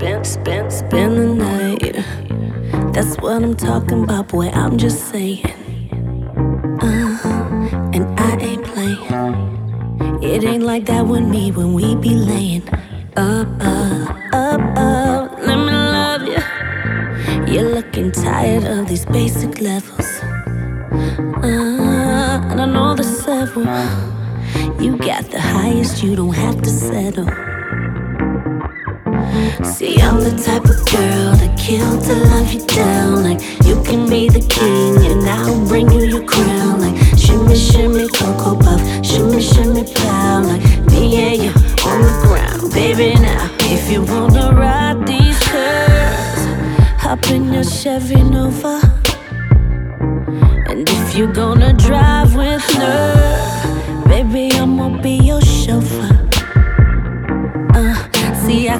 spend the night. That's what I'm talking about, boy, I'm just saying. And I ain't playing. It ain't like that with me when we be laying up, let me love you. You're looking tired of these basic levels. And I know there's several. You got the highest, you don't have to settle. See, I'm the type of girl that kill to love you down. Like, you can be the king and I'll bring you your crown. Like, shimmy, shimmy, cocoa puff, shimmy, shimmy, pow. Like, me and you on the ground, baby, now. If you wanna ride these curves, hop in your Chevy Nova. And if you're gonna drive with nerve, baby, I'ma be your chauffeur. See, I